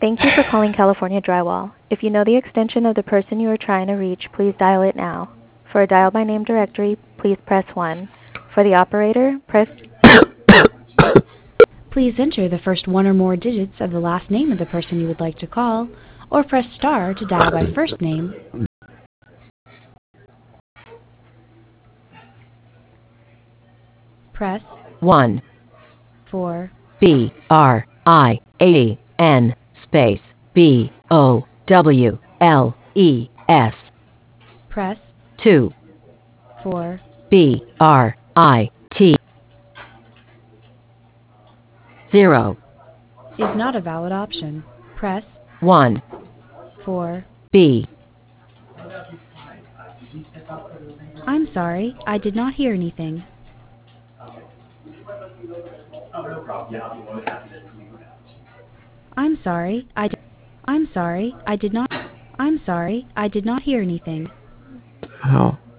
Thank you for calling California Drywall. If you know the extension of the person you are trying to reach, please dial it now. For a dial by name directory, please press 1. For the operator, press... Please enter the first one or more digits of the last name of the person you would like to call, or press star to dial by first name. Press 1. for BRIAN space BOWLES. press 2. for BRIT 0. is not a valid option. Press 1. for... B. I'm sorry, I did not hear anything. I'm sorry, I'm sorry, I did not... I'm sorry, I did not hear anything. How?